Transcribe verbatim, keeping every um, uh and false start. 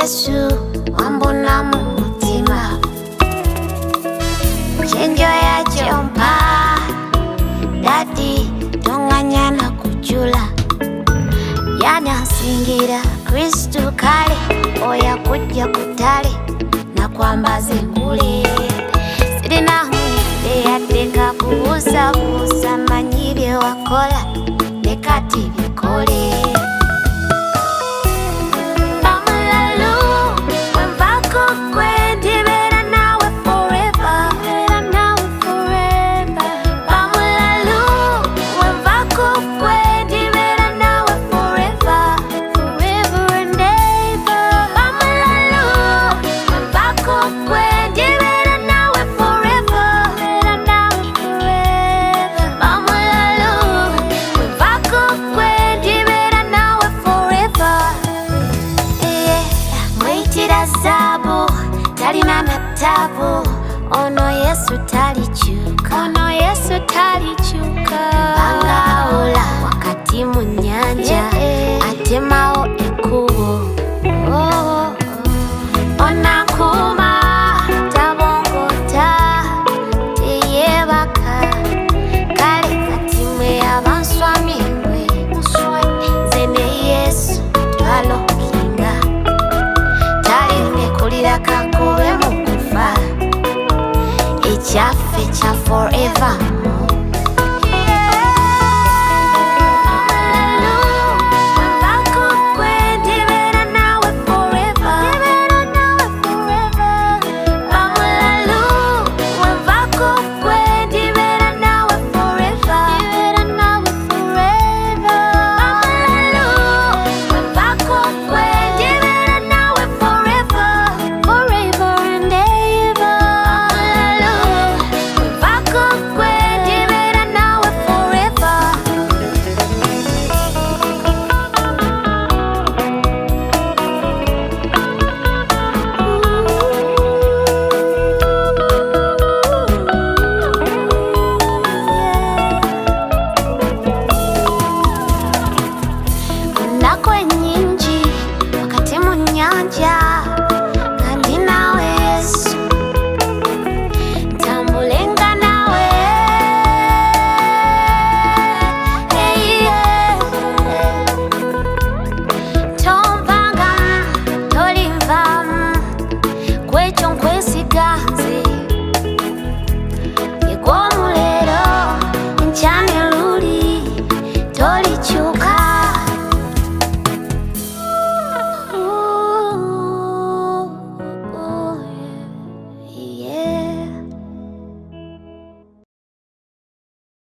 Yesu wambona mu mutima chenjo ya chompa dadi tonganya na kuchula yanasingira Kristu kale oya kujja kutale na kwamba zengule sirina mwite yateka kubusa busa manyibye wakola nekati bikole talina natabu ono Yesu talichuka ono Yesu talichuka bangaula wakati mu nyanja atemao ekubo oh, oh, oh. Onakuma tabongota teyebaka kale katimwe abanswamingwe zene Yesu twalokinga taline kulira kakobe mukufa echafe cha forever kandi nawe Yesu tambulenga nawe hey, yeah. Tombanga tolimva kwecho nkwesiga